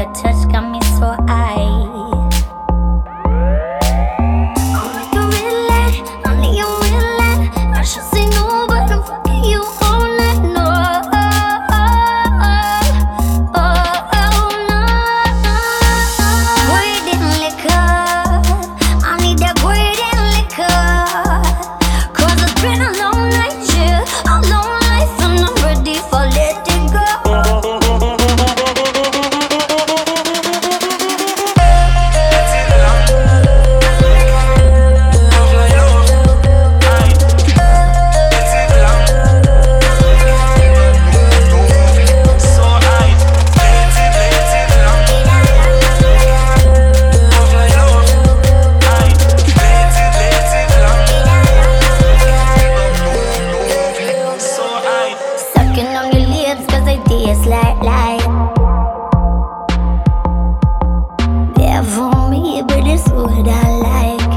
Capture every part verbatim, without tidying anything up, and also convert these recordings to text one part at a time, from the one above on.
your touch got me so high. Call me the red light, I need your red light. I should say no, but I'm fucking you all night. No, oh, oh, oh, no, no. Golden liquor, I need that golden liquor. Cause it's been a long night, yeah, a long life, and I'm ready for let it go. Sucking on your lips cause they taste like light. They're for me, but it's what I like.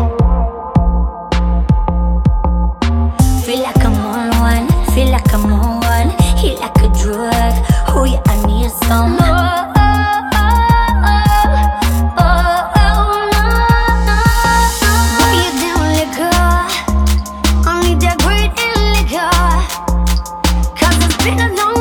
Feel like I'm on one, feel like I'm on one. Hit like a drug, oh yeah, I need some more. Oh, oh, oh, no, no. Boy, you down liquor, I need that great in liquor. Cause it's been a long